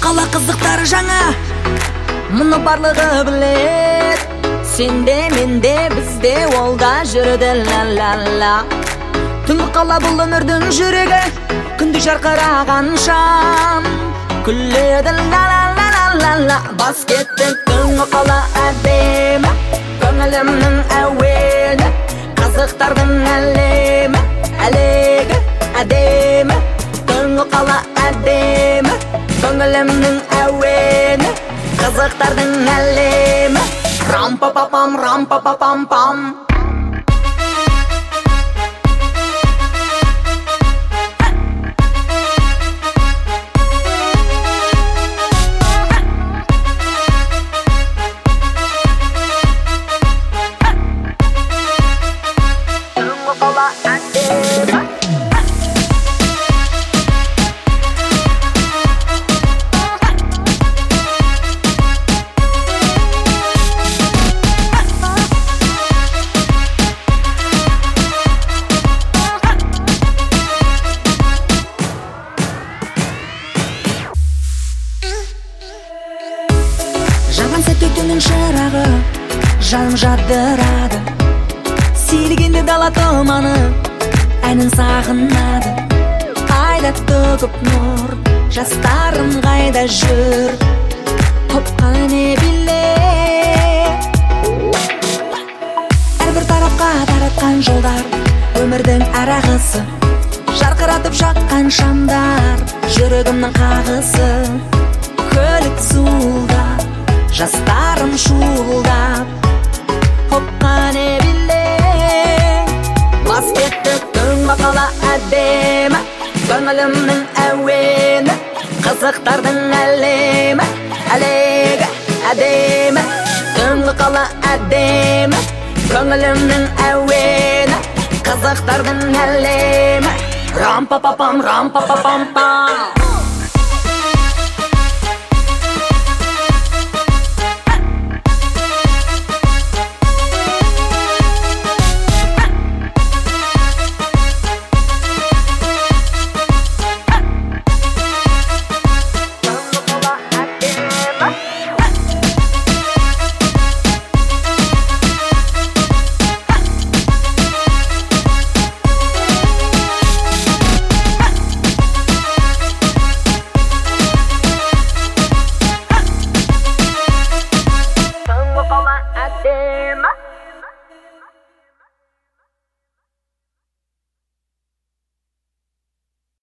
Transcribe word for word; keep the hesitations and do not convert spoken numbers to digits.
Қала қызықтары жаңа, мұны барлығы білет. Сенде, менде, бізде, олда жүрді ла-ла-ла. Түнгі қала бұл өмірдің жүрегі, күнді жарқыраған шам. Күледі ла-ла-ла-ла-ла. Бас кетті түнгі қала әдемі, көңілімнің әуені, қызықтардың әлемі, әлегі әдемі. Түнгі қала әдемі, көңілімнің әуені, қызықтардың әлемі. Рам-па-па-пам, рам-па-па-пам-пам. Түнгі қала әдемі. Жанған сәтте түннің шырағы жаным жадырады. Сейілгенде дала тұманы әнін сағынады. Айда төгіп нұр, жастарым қайда жүр, топқа не биле. Әрбір тарапқа таратқан жолдар өмірдің арағысы, жарқыратып жаққан шамдар жүрегімнің қағысы. Көлік суылдап, жастарым шуылдап, топқа не биле. Бас кетті түнгі қала әдемі, көңілімнің әуені, қызықтардың әлемі, әлегі әдемі. Түнгі қала әдемі, көңілімнің әуені, қызықтардың әлемі. Рам-па-па-пам, рам-па-па-пам-пам.